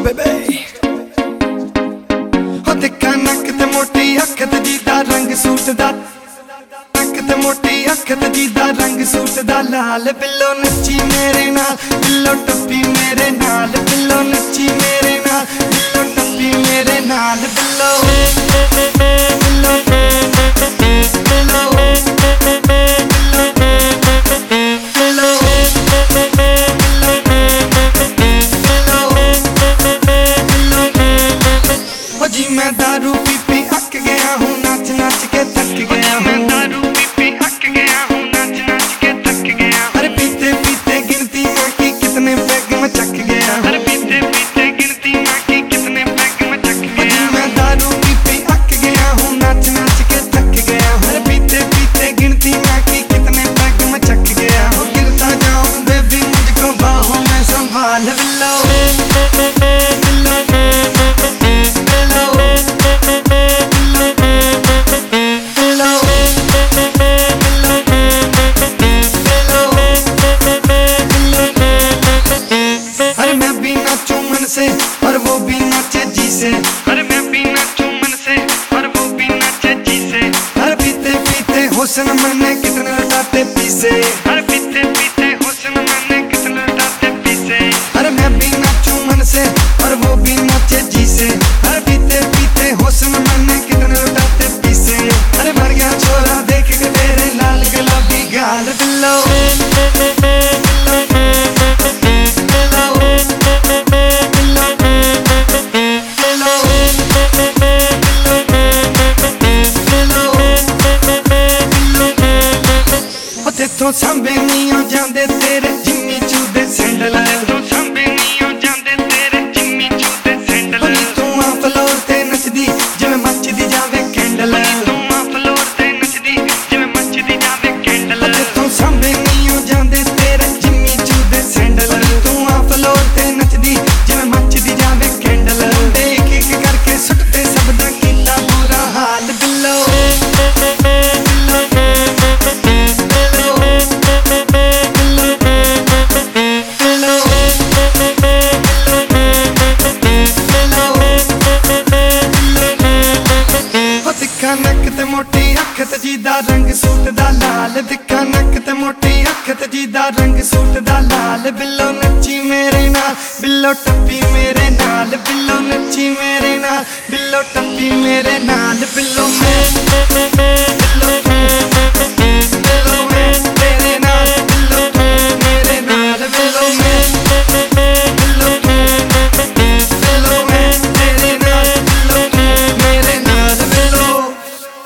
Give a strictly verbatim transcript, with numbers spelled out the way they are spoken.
बेबे हो दिखा नक ते मोटी अख ते जीदा रंग सूट दा नक ते मोटी अख ते जीदा रंग सूट दा लाल बिल्लो नच्ची मेरे नाल बिल्लो टप्पी मेरे नाल बिल्लो नच्ची मेरे नाल बिल्लो टप्पी मेरे नाल बिल्लो बिल्लो बिल्लो जी मैं दारू पी पी अक गया हूँ नाच नाच के थक गया हूँ मैं दारू पी पी अक गया हूँ नाच नाच के थक गया अरे पीते पीते गिनती माँ की कितने पैग में चक गया अरे पीते पीते गिनती माँ की कितने पैग में चक गया जी मैं दारू पी पी अक गया हूँ नाच नाच के थक गया हूँ अरे पीते पीते गिनती माँ की कितने पैग में चक गया हूँ गिरता जाऊँ बेबी मुझको बाहों में संभाल बिल्लो और वो भी नाचे जी से अरे मैं भी नाचूं मन से और वो भी नाचे जी से अरे पीते पीते हुस्न मैंने कितने लुटाते पीसे अरे पीते पीते हुस्न मैंने कितने लुटाते पीसे अरे मैं भी नाचूं मन से और वो भी नाचे जी से अरे पीते पीते हुस्न मैंने कितने लुटाते पीसे अरे मर गया छोरा देख के तेरे लाल गुलाबी गाल बिल्लो तो सांबे नहीं हो जाते तेरे जिम्मी चूदे सैंडल तो सांबे नहीं हो जाते तेरे जिम्मी चूदे सैंडल तू आ फ्लोर ते नचदी जिवें मचदी जावे कैंडल तू आ फ्लोर ते नचदी जिवें मचदी जावे कैंडल तो सांबे नहीं हो जाते तेरे जिम्मी चूदे सैंडल तू आ फ्लोर ते नचदी जिवें मचदी जावे कैंडल एक एक करके सुटते सब दा कीता बुरा हाल बिल्लो नक ते मोटी अख ते जीदा रंग सूट दा लाल दिखा नक ते मोटी अख ते जीदा रंग सूट दा लाल बिल्लो नच्ची मेरे नाल बिल्लो टप्पी मेरे नाल बिल्लो नच्ची मेरे नाल बिल्लो टप्पी मेरे नाल